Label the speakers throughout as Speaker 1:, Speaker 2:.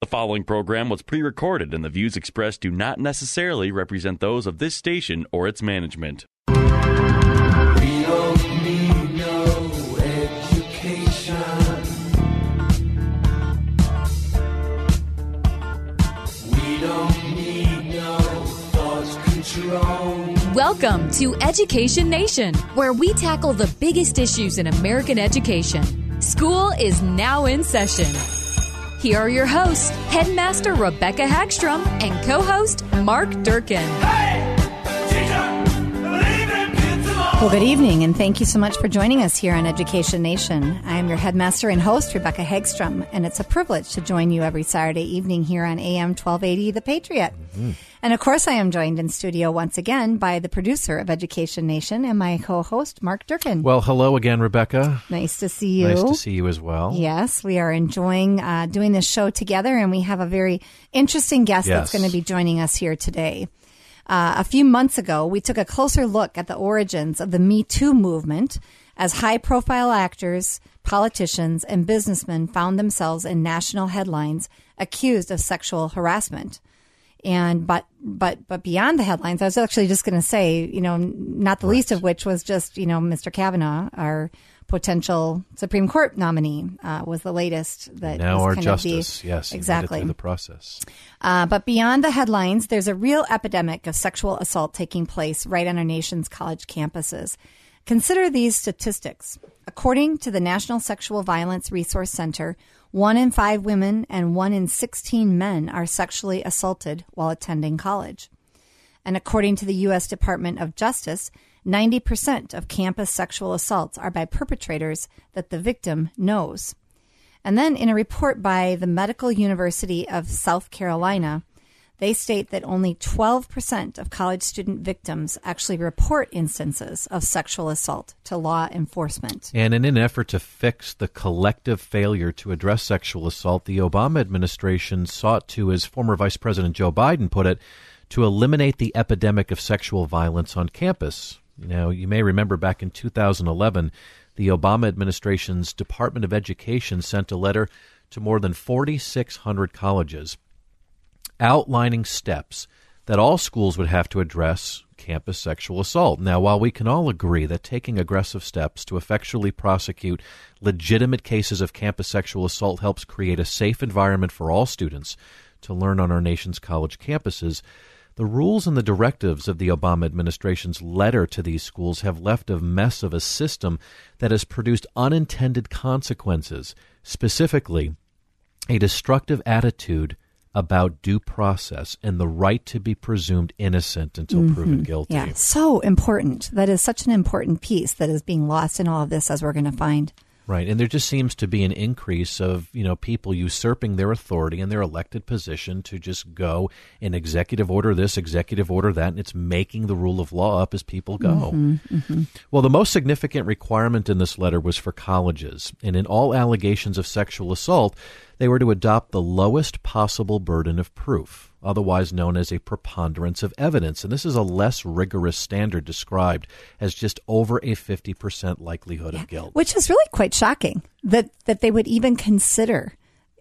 Speaker 1: following program was pre-recorded and the views expressed do not necessarily represent those of this station or its management.
Speaker 2: We don't need no education. We don't need no thought control.
Speaker 3: Welcome to Education Nation, where we tackle the biggest issues in American education. School is now in session. Here are your hosts, Headmaster Rebecca Hagstrom and co-host Mark Durkin.
Speaker 2: Hey, teacher, leave them kids alone.
Speaker 4: Well, good evening, and thank you so much for joining us here on Education Nation. I am your headmaster and host, Rebecca Hagstrom, and it's a privilege to join you every Saturday evening here on AM 1280, The Patriot. Mm-hmm. And of course, I am joined in studio once again by the producer of Education Nation and my co-host, Mark Durkin.
Speaker 5: Well, hello again, Rebecca.
Speaker 4: Nice to see you.
Speaker 5: Nice to see you as well.
Speaker 4: Yes, we are enjoying doing this show together, and we have a very interesting guest that's going to be joining us here today. A few months ago, we took a closer look at the origins of the Me Too movement as high-profile actors, politicians, and businessmen found themselves in national headlines accused of sexual harassment. And but beyond the headlines, I was actually just going to say, not the least of which was just, Mr. Kavanaugh, our potential Supreme Court nominee, was the latest that
Speaker 5: now
Speaker 4: was
Speaker 5: our
Speaker 4: kind
Speaker 5: justice. Yes,
Speaker 4: exactly
Speaker 5: through the process.
Speaker 4: But beyond the headlines, there's a real epidemic of sexual assault taking place right on our nation's college campuses. Consider these statistics. According to the National Sexual Violence Resource Center, 1 in 5 women and 1 in 16 men are sexually assaulted while attending college. And according to the U.S. Department of Justice, 90% of campus sexual assaults are by perpetrators that the victim knows. And then in a report by the Medical University of South Carolina, they state that only 12% of college student victims actually report instances of sexual assault to law enforcement.
Speaker 5: And in an effort to fix the collective failure to address sexual assault, the Obama administration sought to, as former Vice President Joe Biden put it, to eliminate the epidemic of sexual violence on campus. You may remember back in 2011, the Obama administration's Department of Education sent a letter to more than 4,600 colleges outlining steps that all schools would have to address campus sexual assault. Now, while we can all agree that taking aggressive steps to effectually prosecute legitimate cases of campus sexual assault helps create a safe environment for all students to learn on our nation's college campuses, the rules and the directives of the Obama administration's letter to these schools have left a mess of a system that has produced unintended consequences, specifically a destructive attitude about due process and the right to be presumed innocent until proven guilty.
Speaker 4: Yeah, so important. That is such an important piece that is being lost in all of this, as we're going to find.
Speaker 5: Right, and there just seems to be an increase of, people usurping their authority and their elected position to just go and executive order this, executive order that, and it's making the rule of law up as people go. Well, the most significant requirement in this letter was for colleges, and in all allegations of sexual assault, they were to adopt the lowest possible burden of proof, otherwise known as a preponderance of evidence. And this is a less rigorous standard described as just over a 50% likelihood of guilt.
Speaker 4: Which is really quite shocking that they would even consider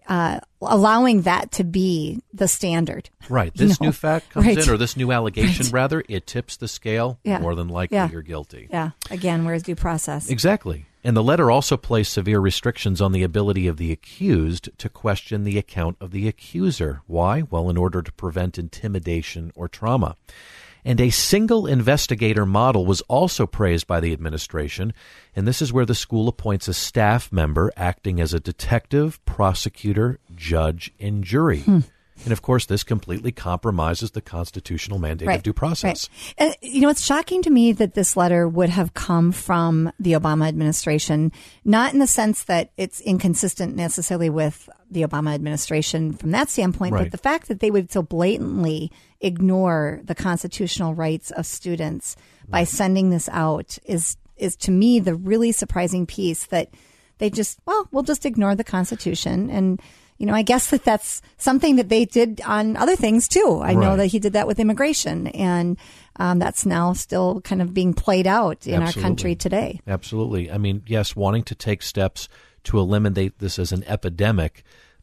Speaker 4: allowing that to be the standard.
Speaker 5: Right. This new fact comes in, or this new allegation,
Speaker 4: Right.
Speaker 5: rather, it tips the scale. More than likely you're guilty.
Speaker 4: Yeah. Again, where's due process?
Speaker 5: Exactly. And the letter also placed severe restrictions on the ability of the accused to question the account of the accuser. Why? Well, in order to prevent intimidation or trauma. And a single investigator model was also praised by the administration, and this is where the school appoints a staff member acting as a detective, prosecutor, judge, and jury. And, of course, this completely compromises the constitutional mandate of due process.
Speaker 4: Right. And, it's shocking to me that this letter would have come from the Obama administration, not in the sense that it's inconsistent necessarily with the Obama administration from that standpoint, but the fact that they would so blatantly ignore the constitutional rights of students by sending this out is to me the really surprising piece, that they just, we'll just ignore the Constitution. And I guess that's something that they did on other things too. I know that he did that with immigration, and that's now still kind of being played out in our country today.
Speaker 5: Absolutely. I mean, yes, wanting to take steps to eliminate this as an epidemic,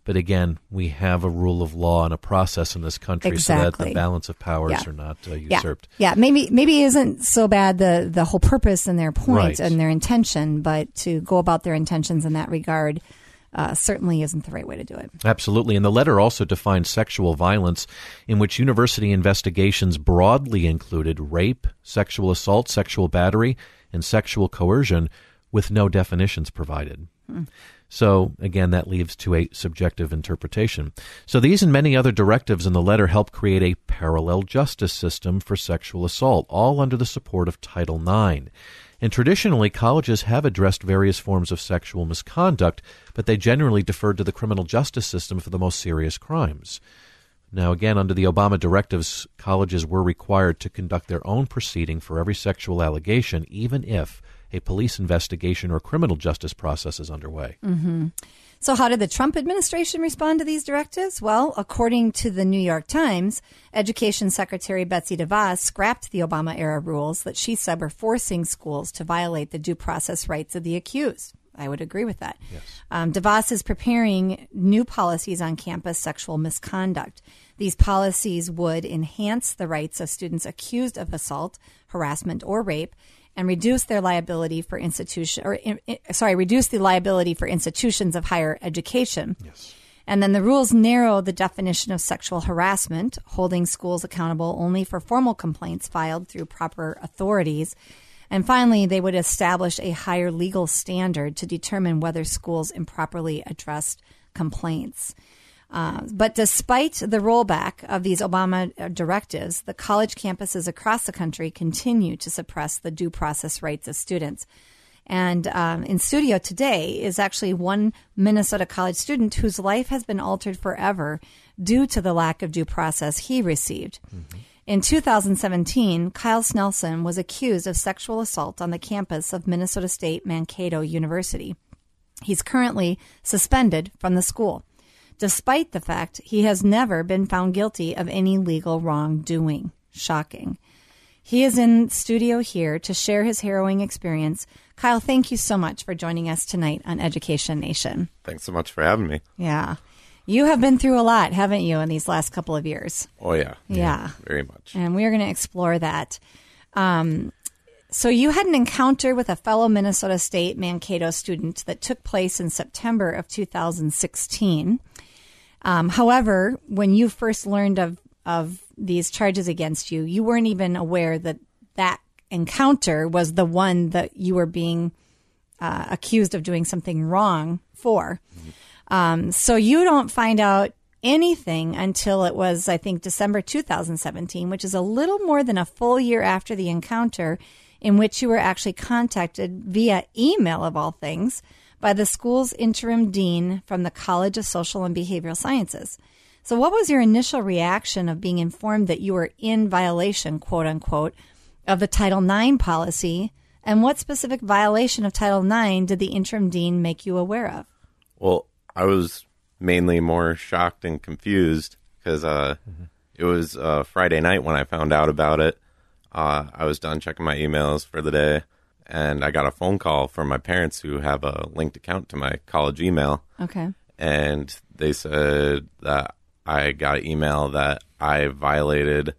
Speaker 5: But again, we have a rule of law and a process in this country so that the balance of powers are not usurped.
Speaker 4: Yeah, maybe it isn't so bad the whole purpose and their point and their intention, but to go about their intentions in that regard certainly isn't the right way to do it.
Speaker 5: Absolutely. And the letter also defines sexual violence, in which university investigations broadly included rape, sexual assault, sexual battery, and sexual coercion, with no definitions provided. So, again, that leaves to a subjective interpretation. So these and many other directives in the letter help create a parallel justice system for sexual assault, all under the support of Title IX. And traditionally, colleges have addressed various forms of sexual misconduct, but they generally deferred to the criminal justice system for the most serious crimes. Now, again, under the Obama directives, colleges were required to conduct their own proceeding for every sexual allegation, even if a police investigation or criminal justice process is underway.
Speaker 4: Mm-hmm. So how did the Trump administration respond to these directives? Well, according to the New York Times, Education Secretary Betsy DeVos scrapped the Obama-era rules that she said were forcing schools to violate the due process rights of the accused. I would agree with that.
Speaker 5: Yes.
Speaker 4: DeVos is preparing new policies on campus sexual misconduct. These policies would enhance the rights of students accused of assault, harassment, or rape, and reduce their liability for reduce the liability for institutions of higher education.
Speaker 5: Yes.
Speaker 4: And then the rules narrow the definition of sexual harassment, holding schools accountable only for formal complaints filed through proper authorities. And finally, they would establish a higher legal standard to determine whether schools improperly addressed complaints. But despite the rollback of these Obama directives, the college campuses across the country continue to suppress the due process rights of students. And in studio today is actually one Minnesota college student whose life has been altered forever due to the lack of due process he received. Mm-hmm. In 2017, Kyle Snelson was accused of sexual assault on the campus of Minnesota State Mankato University. He's currently suspended from the school, despite the fact he has never been found guilty of any legal wrongdoing. Shocking. He is in studio here to share his harrowing experience. Kyle, thank you so much for joining us tonight on Education Nation.
Speaker 6: Thanks so much for having me.
Speaker 4: Yeah. You have been through a lot, haven't you, in these last couple of years?
Speaker 6: Oh, yeah.
Speaker 4: Yeah.
Speaker 6: Very much.
Speaker 4: And we are going to explore that. So you had an encounter with a fellow Minnesota State Mankato student that took place in September of 2016. However, when you first learned of these charges against you, you weren't even aware that that encounter was the one that you were being accused of doing something wrong for. So you don't find out anything until it was, I think, December 2017, which is a little more than a full year after the encounter, in which you were actually contacted via email, of all things, by the school's interim dean from the College of Social and Behavioral Sciences. So what was your initial reaction of being informed that you were in violation, quote unquote, of the Title IX policy? And what specific violation of Title IX did the interim dean make you aware of?
Speaker 6: Well, I was mainly more shocked and confused because it was Friday night when I found out about it. I was done checking my emails for the day, and I got a phone call from my parents who have a linked account to my college email.
Speaker 4: Okay.
Speaker 6: And they said that I got an email that I violated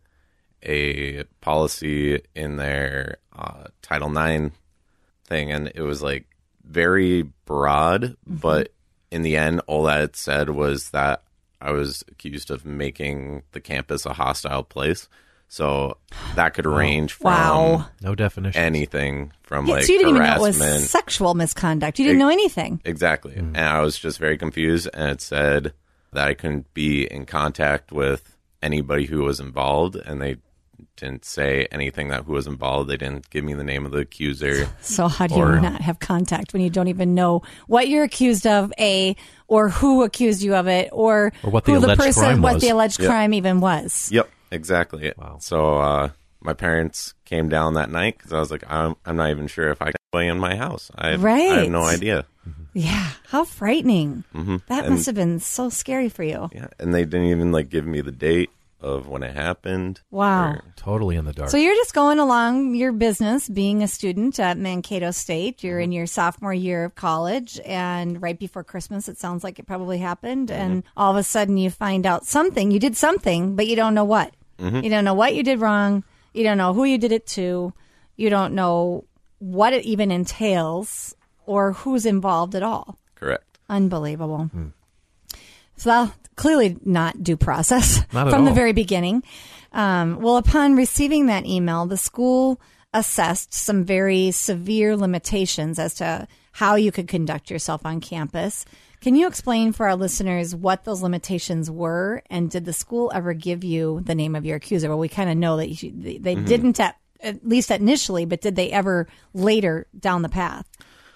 Speaker 6: a policy in their Title IX thing, and it was like very broad, but in the end, all that it said was that I was accused of making the campus a hostile place. So that could range from
Speaker 5: no definition,
Speaker 6: anything from
Speaker 4: so you didn't
Speaker 6: harassment.
Speaker 4: even know it was sexual misconduct. You didn't know anything.
Speaker 6: Exactly. And I was just very confused, and it said that I couldn't be in contact with anybody who was involved, and they didn't say anything that who was involved. They didn't give me the name of the accuser.
Speaker 4: So how do you not have contact when you don't even know what you're accused of, or who accused you of it, or
Speaker 5: what the
Speaker 4: who the
Speaker 5: alleged
Speaker 4: person,
Speaker 5: crime
Speaker 4: what
Speaker 5: was.
Speaker 4: the alleged crime even was?
Speaker 6: Yep, exactly.
Speaker 5: Wow.
Speaker 6: So my parents came down that night because I was like, I'm not even sure if I can play in my house. I have no idea.
Speaker 4: Yeah, how frightening.
Speaker 6: Mm-hmm.
Speaker 4: That must have been so scary for you.
Speaker 6: Yeah, and they didn't even give me the date of when it happened.
Speaker 4: Wow.
Speaker 6: or-
Speaker 5: Totally in the dark.
Speaker 4: So you're just going along your business, being a student at Mankato State. You're in your sophomore year of college, and right before Christmas, it sounds like it probably happened. And all of a sudden, you find out something. You did something, but you don't know what. You don't know what you did wrong. You don't know who you did it to. You don't know what it even entails or who's involved at all.
Speaker 6: Correct.
Speaker 4: Unbelievable. So clearly not due process
Speaker 5: Not at
Speaker 4: from the
Speaker 5: all.
Speaker 4: very beginning. Well, upon receiving that email, the school assessed some very severe limitations as to how you could conduct yourself on campus. Can you explain for our listeners what those limitations were, and did the school ever give you the name of your accuser? Well, we kind of know that they didn't at least initially, but did they ever later down the path?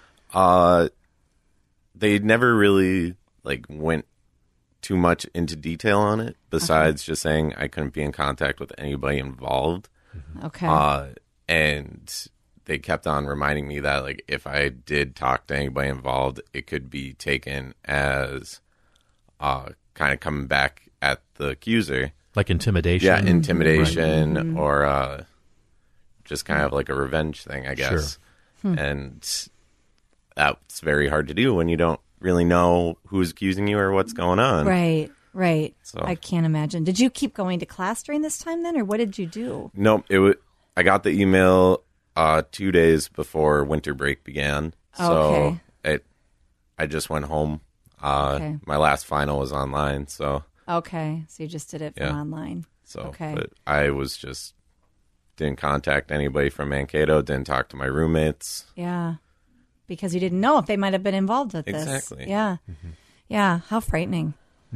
Speaker 6: They never really went too much into detail on it, besides just saying I couldn't be in contact with anybody involved.
Speaker 4: Okay.
Speaker 6: And they kept on reminding me that if I did talk to anybody involved, it could be taken as kind of coming back at the accuser.
Speaker 5: Like intimidation.
Speaker 6: Yeah, intimidation or just kind of like a revenge thing, I guess. And that's very hard to do when you don't really know who's accusing you or what's going on.
Speaker 4: Right.
Speaker 6: So-
Speaker 4: I can't imagine. Did you keep going to class during this time then, or what did you do?
Speaker 6: Nope. I got the email 2 days before winter break began. So I just went home.
Speaker 4: Okay.
Speaker 6: My last final was online, so
Speaker 4: Okay, so you just did it from
Speaker 6: Yeah.
Speaker 4: online.
Speaker 6: so
Speaker 4: Okay.
Speaker 6: but I was just didn't contact anybody from Mankato, didn't talk to my roommates.
Speaker 4: Yeah, because you didn't know if they might have been involved with this.
Speaker 6: Exactly.
Speaker 4: Yeah. Yeah, how frightening.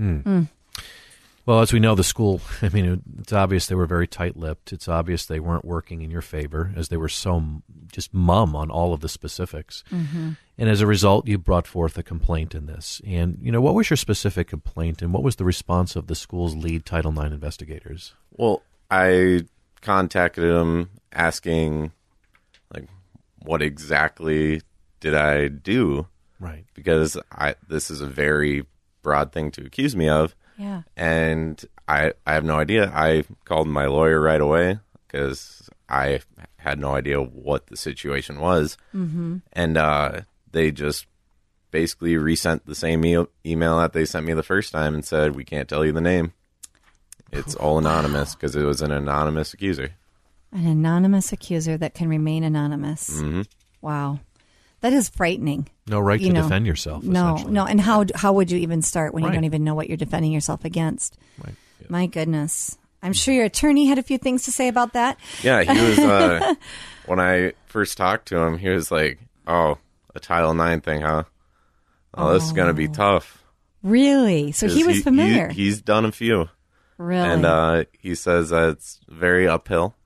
Speaker 5: Well, as we know, the school, I mean, it's obvious they were very tight-lipped. It's obvious they weren't working in your favor, as they were so just mum on all of the specifics. And as a result, you brought forth a complaint in this. And, what was your specific complaint, and what was the response of the school's lead Title IX investigators?
Speaker 6: Well, I contacted them asking what exactly did I do?
Speaker 5: Right.
Speaker 6: Because this is a very broad thing to accuse me of.
Speaker 4: Yeah.
Speaker 6: And I have no idea. I called my lawyer right away because I had no idea what the situation was. And they just basically resent the same email that they sent me the first time and said, we can't tell you the name. It's all anonymous because it was an anonymous accuser.
Speaker 4: An anonymous accuser that can remain anonymous. Wow. That is frightening.
Speaker 5: No right to
Speaker 4: You know,
Speaker 5: defend yourself,
Speaker 4: No,
Speaker 5: essentially.
Speaker 4: no. And how would you even start when you
Speaker 5: Right.
Speaker 4: don't even know what you're defending yourself against?
Speaker 5: Right.
Speaker 4: My goodness. I'm sure your attorney had a few things to say about that.
Speaker 6: Yeah, he was, when I first talked to him, he was like, oh, a Title IX thing, huh? Oh, this is going to be tough.
Speaker 4: Really? So he
Speaker 6: 'Cause
Speaker 4: was familiar.
Speaker 6: He's done a few.
Speaker 4: Really?
Speaker 6: And he says that it's very uphill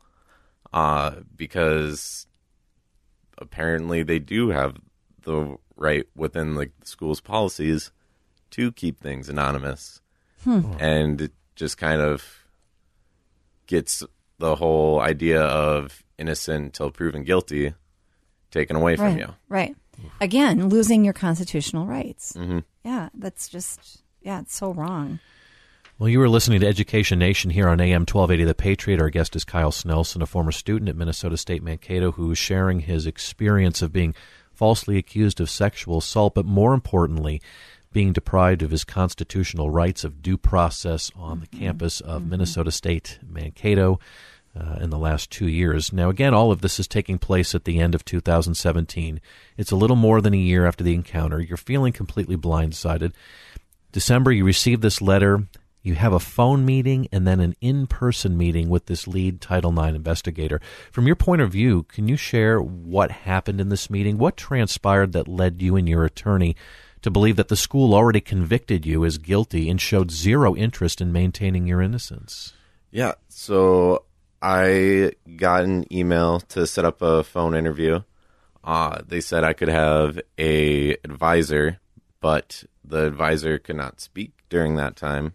Speaker 6: because apparently they do have the right within the school's policies to keep things anonymous. And it just kind of gets the whole idea of innocent until proven guilty taken away from you.
Speaker 4: Right. Again, losing your constitutional rights. Yeah, that's just, it's so wrong.
Speaker 5: Well, you were listening to Education Nation here on AM 1280 The Patriot. Our guest is Kyle Snelson, a former student at Minnesota State Mankato, who is sharing his experience of being falsely accused of sexual assault, but more importantly, being deprived of his constitutional rights of due process on the campus of Minnesota State Mankato in the last 2 years. Now, again, all of this is taking place at the end of 2017. It's a little more than a year after the encounter. You're feeling completely blindsided. December, you receive this letter. You have a phone meeting and then an in-person meeting with this lead Title IX investigator. From your point of view, can you share what happened in this meeting? What transpired that led you and your attorney to believe that the school already convicted you as guilty and showed zero interest in maintaining your innocence?
Speaker 6: Yeah, so I got an email to set up a phone interview. They said I could have a advisor, but the advisor could not speak during that time.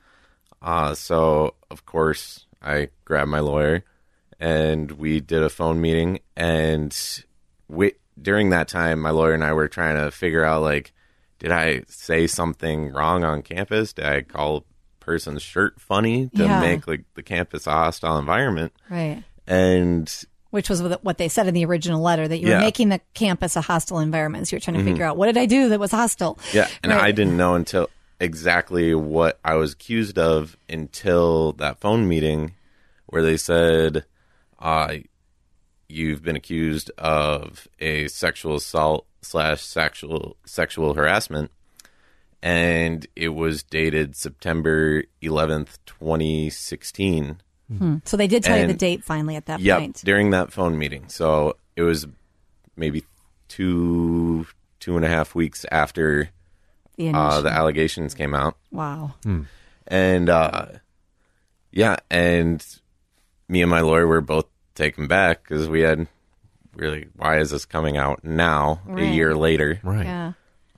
Speaker 6: So, of course, I grabbed my lawyer, and we did a phone meeting. And during that time, my lawyer and I were trying to figure out, did I say something wrong on campus? Did I call a person's shirt funny to
Speaker 4: Yeah.
Speaker 6: make like the campus a hostile environment.
Speaker 4: Right.
Speaker 6: And
Speaker 4: Which was what they said in the original letter, that you were
Speaker 6: Yeah.
Speaker 4: making the campus a hostile environment. So you're trying to figure out, what did I do that was hostile?
Speaker 6: yeah, and
Speaker 4: Right.
Speaker 6: I didn't know until exactly what I was accused of until that phone meeting where they said, you've been accused of a sexual assault / sexual harassment. And it was dated September 11th, 2016.
Speaker 4: So they did tell you the
Speaker 6: And-
Speaker 4: date finally at that
Speaker 6: Yep,
Speaker 4: point.
Speaker 6: during that phone meeting. So it was maybe two and a half weeks after
Speaker 4: The initial.
Speaker 6: the allegations came out.
Speaker 4: Wow.
Speaker 6: And yeah, and me and my lawyer were both taken back because we had really, why is this coming out now,
Speaker 4: Right.
Speaker 6: a year later?
Speaker 5: Right.
Speaker 4: Yeah.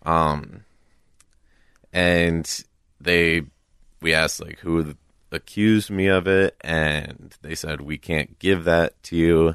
Speaker 6: And we asked like who accused me of it, and they said we can't give that to you.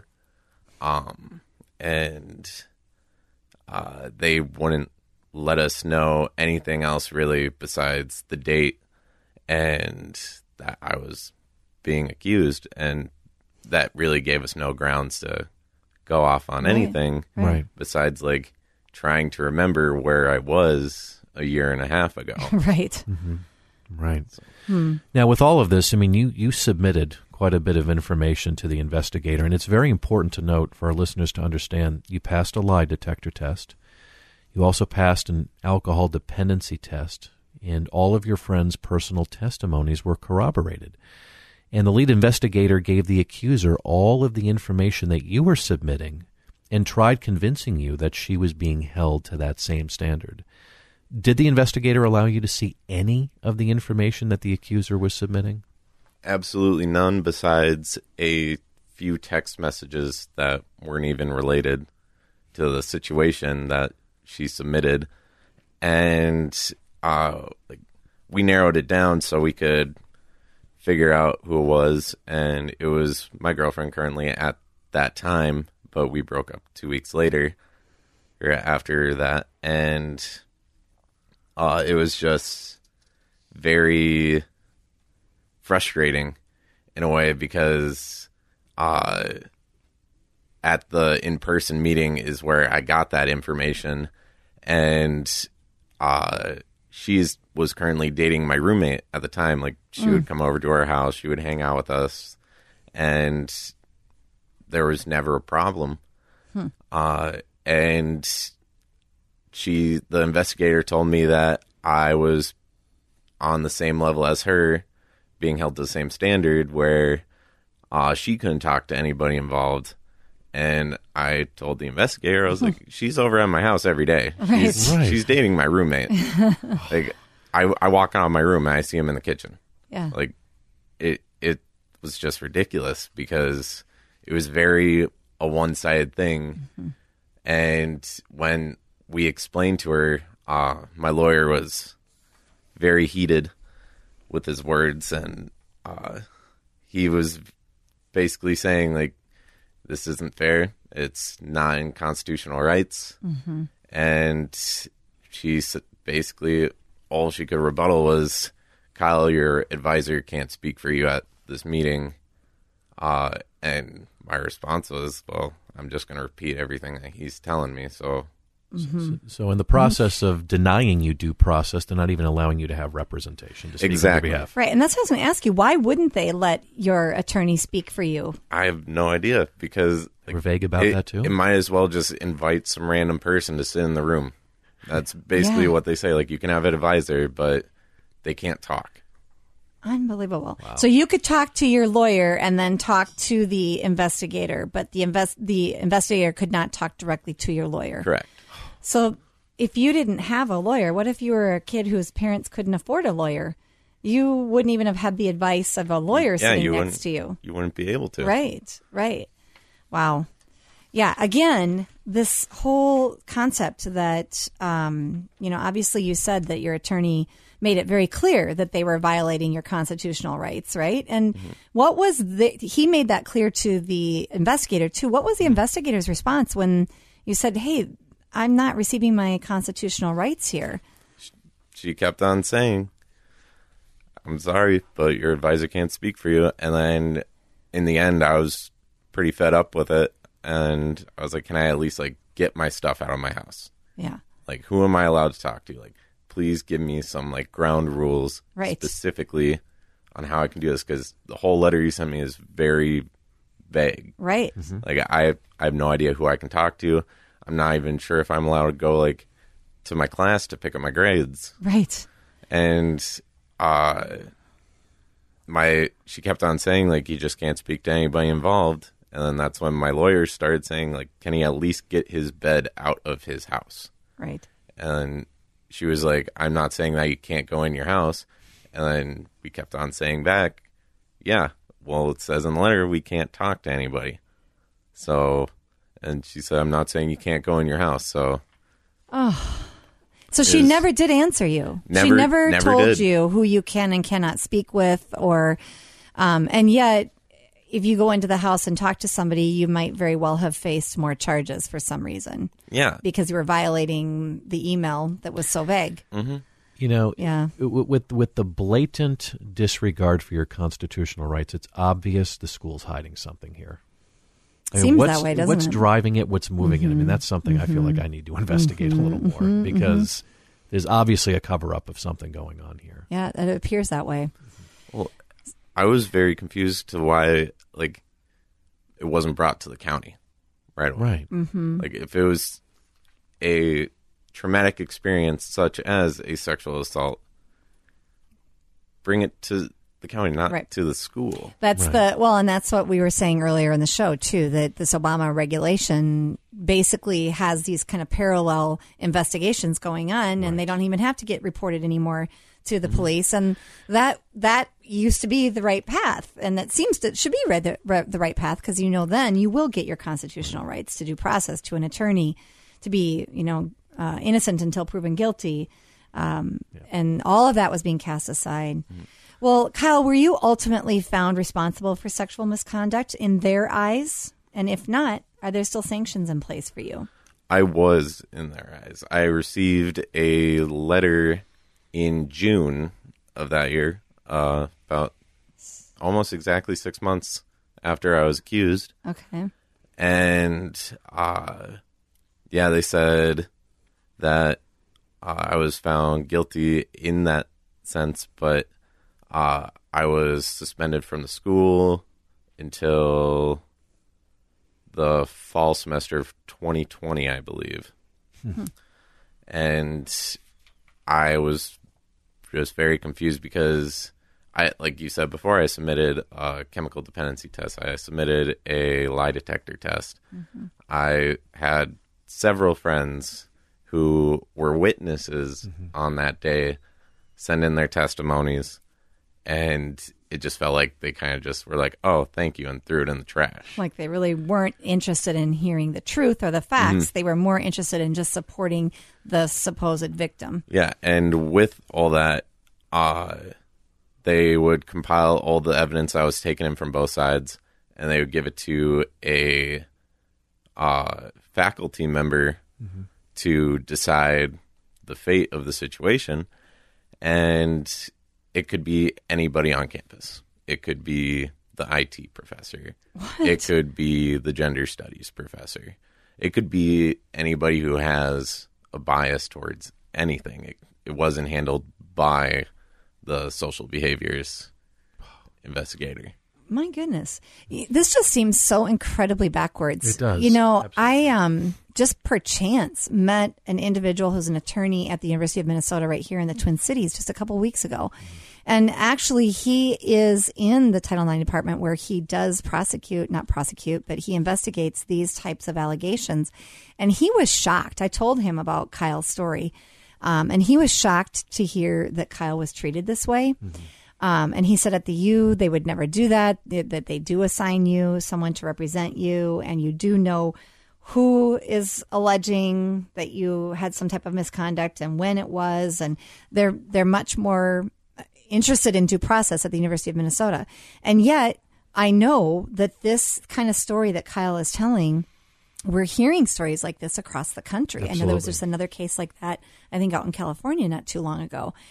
Speaker 6: And they wouldn't let us know anything else really besides the date and that I was being accused, and that really gave us no grounds to go off on anything
Speaker 5: Right.
Speaker 6: besides like trying to remember where I was a year and a half ago.
Speaker 4: Right.
Speaker 5: Right. Now, with all of this, I mean, you submitted quite a bit of information to the investigator, and it's very important to note for our listeners to understand you passed a lie detector test. You also passed an alcohol dependency test, and all of your friends' personal testimonies were corroborated. And the lead investigator gave the accuser all of the information that you were submitting and tried convincing you that she was being held to that same standard. Did the investigator allow you to see any of the information that the accuser was submitting?
Speaker 6: Absolutely none, besides a few text messages that weren't even related to the situation that she submitted. And like we narrowed it down so we could figure out who it was, and it was my girlfriend currently at that time, but we broke up 2 weeks later or after that. And it was just very frustrating in a way because at the in-person meeting is where I got that information, and she was currently dating my roommate at the time. Like she would come over to our house, she would hang out with us, and there was never a problem. And the investigator told me that I was on the same level as her, being held to the same standard, where she couldn't talk to anybody involved. And I told the investigator, I was like, she's over at my house every day. She's,
Speaker 5: Right.
Speaker 6: she's dating my roommate. Like, I walk out of my room and I see him in the kitchen.
Speaker 4: Yeah.
Speaker 6: Like, it was just ridiculous because it was very a one-sided thing. And when we explained to her, my lawyer was very heated with his words, and he was basically saying, like, this isn't fair. It's not in constitutional rights. And she basically, all she could rebuttal was, Kyle, your advisor can't speak for you at this meeting. And my response was, well, I'm just going to repeat everything that he's telling me. So
Speaker 5: So in the process of denying you due process, they're not even allowing you to have representation to speak
Speaker 6: Exactly.
Speaker 5: on your behalf.
Speaker 4: Right. And that's what I was going to ask you. Why wouldn't they let your attorney speak for you?
Speaker 6: I have no idea because
Speaker 5: We're vague about that too?
Speaker 6: It might as well just invite some random person to sit in the room. That's basically
Speaker 4: Yeah.
Speaker 6: what they say. Like, you can have an advisor, but they can't talk.
Speaker 4: Unbelievable. So you could talk to your lawyer and then talk to the investigator, but the investigator could not talk directly to your lawyer.
Speaker 6: Correct.
Speaker 4: So if you didn't have a lawyer, what if you were a kid whose parents couldn't afford a lawyer? You wouldn't even have had the advice of a lawyer sitting
Speaker 6: you
Speaker 4: next
Speaker 6: wouldn't,
Speaker 4: to you.
Speaker 6: You wouldn't be able to.
Speaker 4: Right, right. Wow. Yeah, again, this whole concept that, obviously you said that your attorney made it very clear that they were violating your constitutional rights, right? And what was he made that clear to the investigator too. What was the investigator's response when you said, hey, I'm not receiving my constitutional rights here?
Speaker 6: She kept on saying, I'm sorry, but your advisor can't speak for you. And then in the end, I was pretty fed up with it. And I was like, can I at least like get my stuff out of my house?
Speaker 4: Yeah.
Speaker 6: Like, who am I allowed to talk to? Like, please give me some like ground rules specifically on how I can do this. Because the whole letter you sent me is very vague.
Speaker 4: Right.
Speaker 6: Like, I have no idea who I can talk to. I'm not even sure if I'm allowed to go like to my class to pick up my grades.
Speaker 4: Right.
Speaker 6: And she kept on saying like, you just can't speak to anybody involved. And then that's when my lawyer started saying like, can he at least get his bed out of his house?
Speaker 4: Right.
Speaker 6: And she was like, I'm not saying that you can't go in your house. And then we kept on saying back, yeah, well, it says in the letter we can't talk to anybody. So, and she said, I'm not saying you can't go in your house. So,
Speaker 4: so she never did answer you. She never told
Speaker 6: did.
Speaker 4: you who you can and cannot speak with, or, and yet, if you go into the house and talk to somebody, you might very well have faced more charges for some reason.
Speaker 6: Yeah.
Speaker 4: Because you were violating the email that was so vague.
Speaker 6: Mm-hmm.
Speaker 5: You know,
Speaker 4: Yeah.
Speaker 5: with the blatant disregard for your constitutional rights, it's obvious the school's hiding something here. I mean,
Speaker 4: Seems
Speaker 5: what's,
Speaker 4: that way, doesn't
Speaker 5: what's
Speaker 4: it?
Speaker 5: driving it? What's moving it? I mean, that's something I feel like I need to investigate a little more because there's obviously a cover-up of something going on here.
Speaker 4: Yeah, it appears that way.
Speaker 6: Well, I was very confused to why, like, it wasn't brought to the county right away.
Speaker 5: Right.
Speaker 6: Like, if it was a traumatic experience such as a sexual assault, bring it to the county, not to the school.
Speaker 4: That's and that's what we were saying earlier in the show too, that this Obama regulation basically has these kind of parallel investigations going on, and they don't even have to get reported anymore to the police, and that used to be the right path, and that should be the right path, because then you will get your constitutional rights to due process, to an attorney, to be innocent until proven guilty, and all of that was being cast aside. Well, Kyle, were you ultimately found responsible for sexual misconduct in their eyes? And if not, are there still sanctions in place for you?
Speaker 6: I was in their eyes. I received a letter in June of that year, about almost exactly 6 months after I was accused.
Speaker 4: Okay.
Speaker 6: And, they said that I was found guilty in that sense, but I was suspended from the school until the fall semester of 2020, I believe. And I was just very confused because like you said before, I submitted a chemical dependency test. I submitted a lie detector test. I had several friends who were witnesses on that day send in their testimonies, and it just felt like they kind of just were like, oh, thank you, and threw it in the trash.
Speaker 4: Like they really weren't interested in hearing the truth or the facts. They were more interested in just supporting the supposed victim.
Speaker 6: Yeah, and with all that, they would compile all the evidence I was taking in from both sides, and they would give it to a faculty member to decide the fate of the situation. And it could be anybody on campus. It could be the IT professor.
Speaker 4: What?
Speaker 6: It could be the gender studies professor. It could be anybody who has a bias towards anything. It wasn't handled by the social behaviors investigator.
Speaker 4: My goodness. This just seems so incredibly backwards.
Speaker 5: It does.
Speaker 4: Absolutely. I just perchance met an individual who's an attorney at the University of Minnesota right here in the Twin Cities just a couple of weeks ago. And actually he is in the Title IX department where he does not prosecute, but he investigates these types of allegations. And he was shocked. I told him about Kyle's story. And he was shocked to hear that Kyle was treated this way. And he said at the U, they would never do that they do assign you someone to represent you, and you do know who is alleging that you had some type of misconduct and when it was, and they're much more interested in due process at the University of Minnesota. And yet I know that this kind of story that Kyle is telling, we're hearing stories like this across the country.
Speaker 5: Absolutely.
Speaker 4: I know there was just another case like that, I think out in California not too long ago.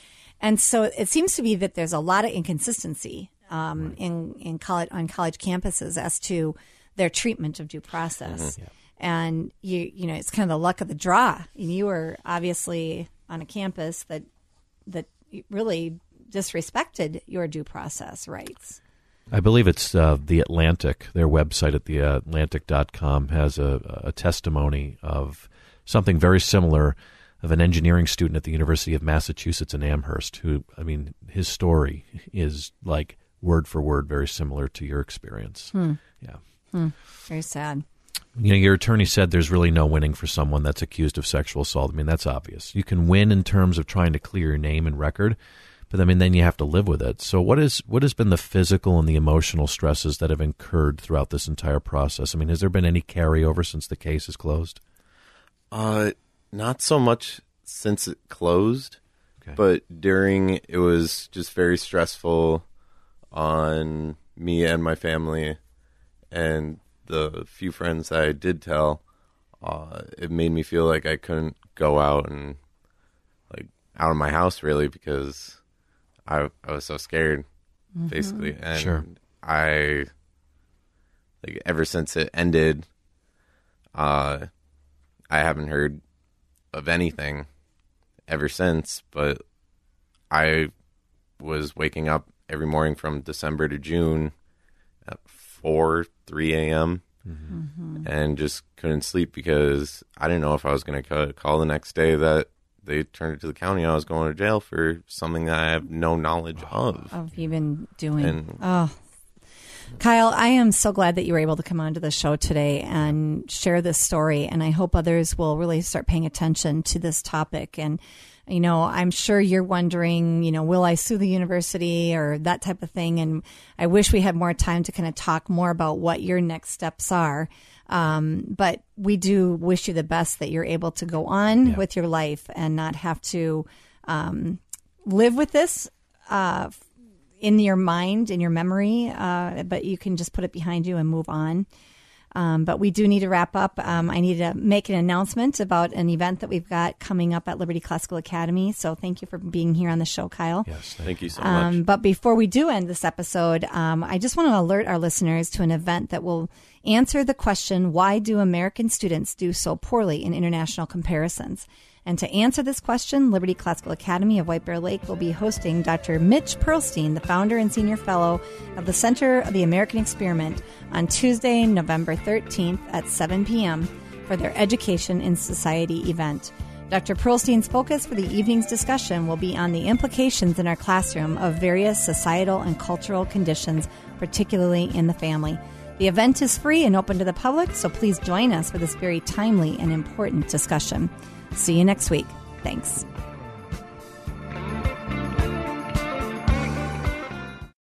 Speaker 4: And so it seems to be that there's a lot of inconsistency in college, on college campuses as to their treatment of due process. And you know, it's kind of the luck of the draw. You were obviously on a campus that really disrespected your due process rights.
Speaker 5: I believe it's The Atlantic. Their website at theatlantic.com has a testimony of something very similar of an engineering student at the University of Massachusetts in Amherst who, I mean, his story is like word for word very similar to your experience. Yeah.
Speaker 4: Very sad.
Speaker 5: You know, your attorney said there's really no winning for someone that's accused of sexual assault. I mean, that's obvious. You can win in terms of trying to clear your name and record, but I mean, then you have to live with it. So what has been the physical and the emotional stresses that have incurred throughout this entire process? I mean, has there been any carryover since the case is closed?
Speaker 6: Not so much since it closed, but during, it was just very stressful on me and my family, and the few friends that I did tell, it made me feel like I couldn't go out and like out of my house really because I was so scared, basically. And
Speaker 5: Sure.
Speaker 6: I, like, ever since it ended, I haven't heard of anything ever since, but I was waking up every morning from December to June at 3 a.m. and just couldn't sleep because I didn't know if I was going to call the next day that they turned it to the county. I was going to jail for something that I have no knowledge of.
Speaker 4: Even doing.
Speaker 6: And
Speaker 4: Kyle, I am so glad that you were able to come onto the show today and share this story. And I hope others will really start paying attention to this topic. And, you know, I'm sure you're wondering, you know, will I sue the university or that type of thing? And I wish we had more time to kind of talk more about what your next steps are. But we do wish you the best that you're able to go on with your life and not have to live with this in your mind, in your memory, but you can just put it behind you and move on. But we do need to wrap up. I need to make an announcement about an event that we've got coming up at Liberty Classical Academy. So thank you for being here on the show, Kyle.
Speaker 5: Yes,
Speaker 6: thank you so much.
Speaker 4: But before we do end this episode, I just want to alert our listeners to an event that will answer the question, why do American students do so poorly in international comparisons? And to answer this question, Liberty Classical Academy of White Bear Lake will be hosting Dr. Mitch Pearlstein, the founder and senior fellow of the Center of the American Experiment, on Tuesday, November 13th at 7 p.m. for their Education in Society event. Dr. Pearlstein's focus for the evening's discussion will be on the implications in our classroom of various societal and cultural conditions, particularly in the family. The event is free and open to the public, so please join us for this very timely and important discussion. See you next week. Thanks.